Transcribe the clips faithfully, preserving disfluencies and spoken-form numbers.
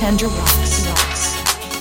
Kendra Rocks. Rocks.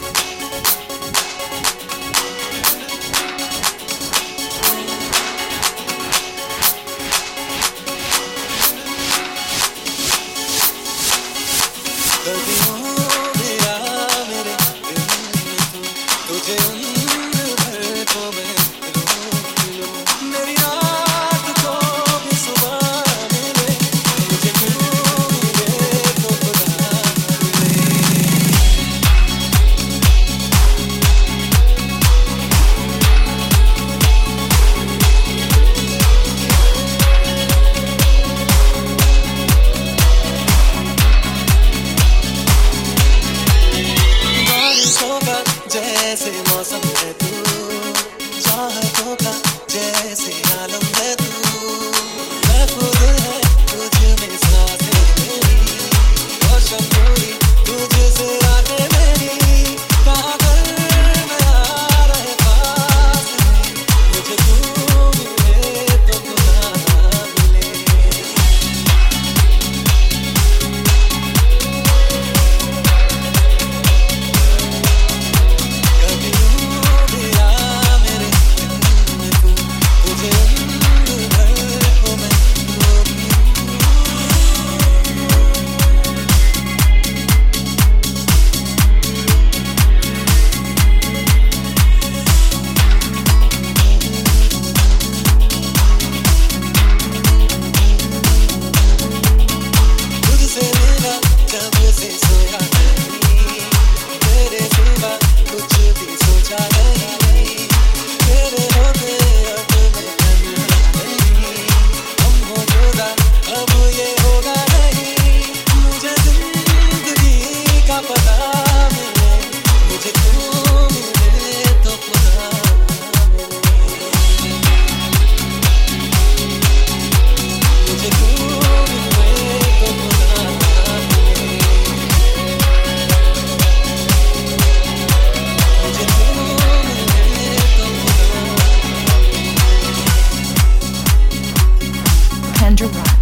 जैसे मौसम है तू, चाहतों का जैसे आलम है तू, महफूज है तुझ में सांसें मेरी, रोशन पूरी तुझसे रातें मेरी, पागल मैं आ रहे पास में, मुझे तू मिले तो खुदा मिले। जब से सोया नहीं, तेरे सिवा कुछ भी सोचा नहीं, तेरे होते अब मैं तन्हा नहीं, हम हो जुदा अब ये होगा नहीं, मुझे जिंदगी का पता मिले, मुझे तू मिले तो खुदा मिले, मुझे तू मिले तो खुदा Kendra Rocks.